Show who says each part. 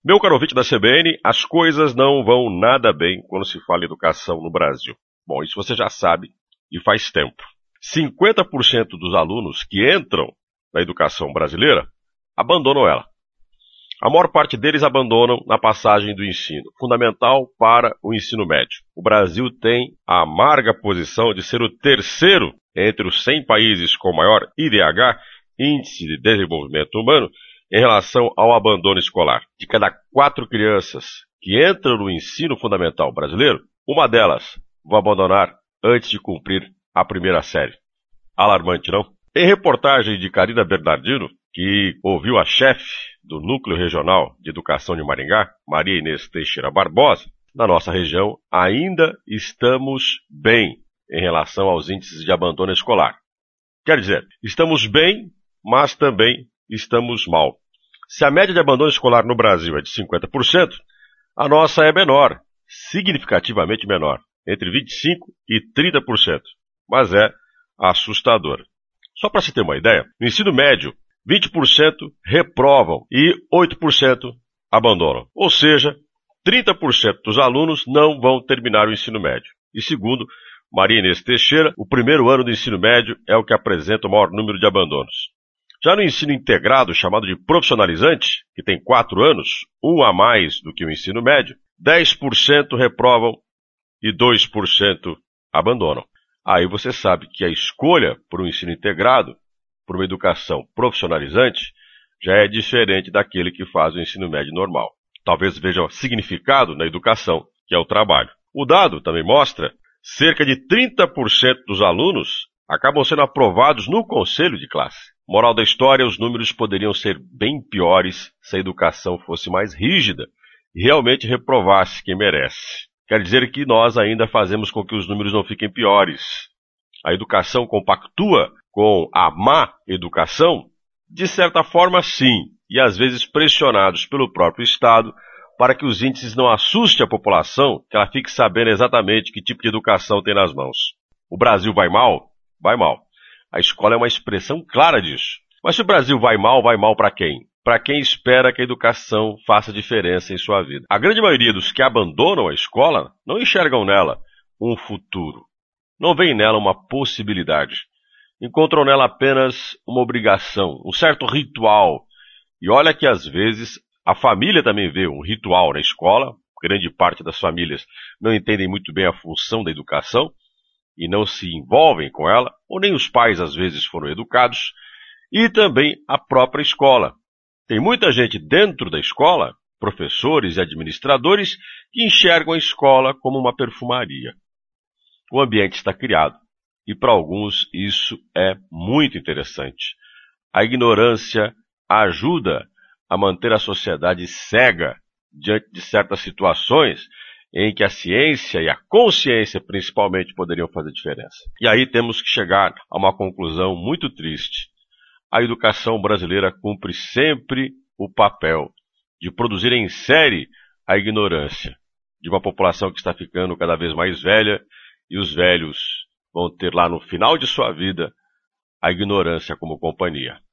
Speaker 1: Meu caro ouvinte da CBN, as coisas não vão nada bem quando se fala em educação no Brasil. Bom, isso você já sabe e faz tempo. 50% dos alunos que entram na educação brasileira abandonam ela. A maior parte deles abandonam na passagem do ensino fundamental para o ensino médio. O Brasil tem a amarga posição de ser o terceiro entre os 100 países com maior IDH, Índice de Desenvolvimento Humano, em relação ao abandono escolar. De cada 4 crianças que entram no ensino fundamental brasileiro, uma delas vai abandonar antes de cumprir a primeira série. Alarmante, não? Em reportagem de Carina Bernardino, que ouviu a chefe do Núcleo Regional de Educação de Maringá, Maria Inês Teixeira Barbosa, na nossa região ainda estamos bem em relação aos índices de abandono escolar. Quer dizer, estamos bem, mas também estamos mal. Se a média de abandono escolar no Brasil é de 50%, a nossa é menor, significativamente menor, entre 25% e 30%, mas é assustador. Só para se ter uma ideia, no ensino médio, 20% reprovam e 8% abandonam. Ou seja, 30% dos alunos não vão terminar o ensino médio. E segundo Maria Inês Teixeira, o primeiro ano do ensino médio é o que apresenta o maior número de abandonos. Já no ensino integrado, chamado de profissionalizante, que tem 4 anos, um a mais do que o ensino médio, 10% reprovam e 2% abandonam. Aí você sabe que a escolha por um ensino integrado, por uma educação profissionalizante, já é diferente daquele que faz o ensino médio normal. Talvez veja significado na educação, que é o trabalho. O dado também mostra cerca de 30% dos alunos acabam sendo aprovados no conselho de classe. Moral da história, os números poderiam ser bem piores se a educação fosse mais rígida e realmente reprovasse quem merece. Quer dizer que nós ainda fazemos com que os números não fiquem piores. A educação compactua com a má educação? De certa forma, sim, e às vezes pressionados pelo próprio Estado para que os índices não assustem a população, que ela fique sabendo exatamente que tipo de educação tem nas mãos. O Brasil vai mal? Vai mal. A escola é uma expressão clara disso. Mas se o Brasil vai mal para quem? Para quem espera que a educação faça diferença em sua vida. A grande maioria dos que abandonam a escola não enxergam nela um futuro. Não veem nela uma possibilidade. Encontram nela apenas uma obrigação, um certo ritual. E olha que às vezes a família também vê um ritual na escola. Grande parte das famílias não entendem muito bem a função da educação e não se envolvem com ela, ou nem os pais às vezes foram educados, e também a própria escola. Tem muita gente dentro da escola, professores e administradores, que enxergam a escola como uma perfumaria. O ambiente está criado, e para alguns isso é muito interessante. A ignorância ajuda a manter a sociedade cega diante de certas situações em que a ciência e a consciência principalmente poderiam fazer diferença. E aí temos que chegar a uma conclusão muito triste. A educação brasileira cumpre sempre o papel de produzir em série a ignorância de uma população que está ficando cada vez mais velha, e os velhos vão ter lá no final de sua vida a ignorância como companhia.